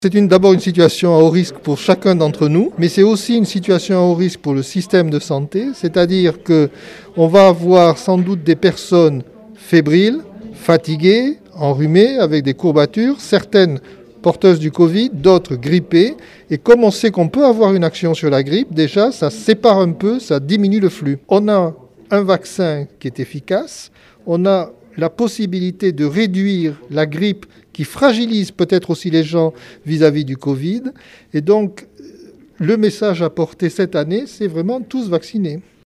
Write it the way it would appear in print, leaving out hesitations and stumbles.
C'est d'abord une situation à haut risque pour chacun d'entre nous, mais c'est aussi une situation à haut risque pour le système de santé, c'est-à-dire qu'on va avoir sans doute des personnes fébriles, fatiguées, enrhumées, avec des courbatures, certaines porteuses du Covid, d'autres grippées. Et comme on sait qu'on peut avoir une action sur la grippe, déjà ça sépare un peu, ça diminue le flux. On a un vaccin qui est efficace, on a la possibilité de réduire la grippe qui fragilise peut-être aussi les gens vis-à-vis du Covid. Et donc, le message à porter cette année, c'est vraiment tous vacciner.